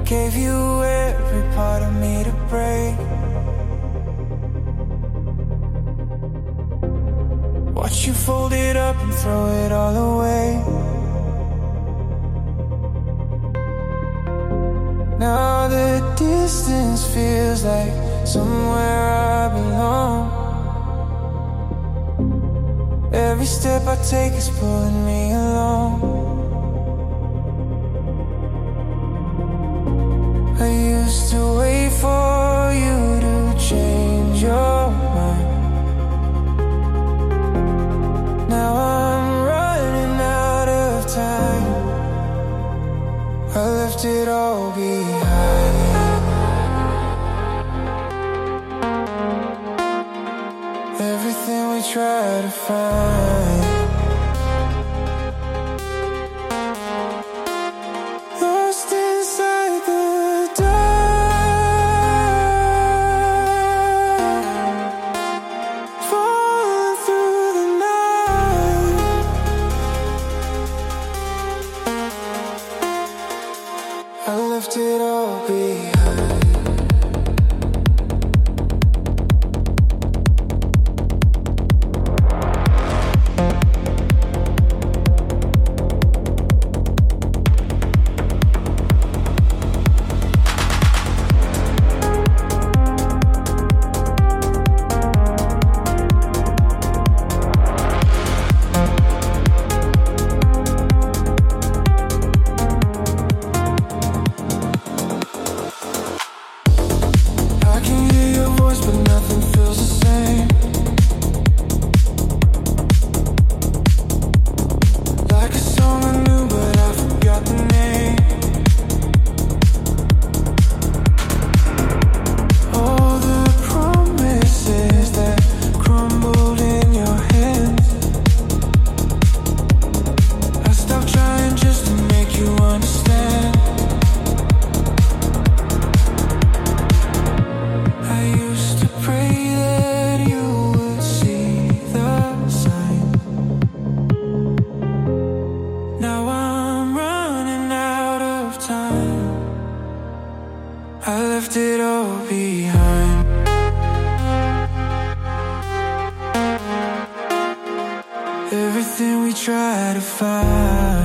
Gave you every part of me to break. Watch you fold it up and throw it all away. Now the distance feels like somewhere I belong. Every step I take is pulling me along. I used to wait for you to change your mind. Now I'm running out of time. I left it all behind. Everything we try to find, lost inside the dark, falling through the night. I left it all behind. I left it all behind. Everything we try to find.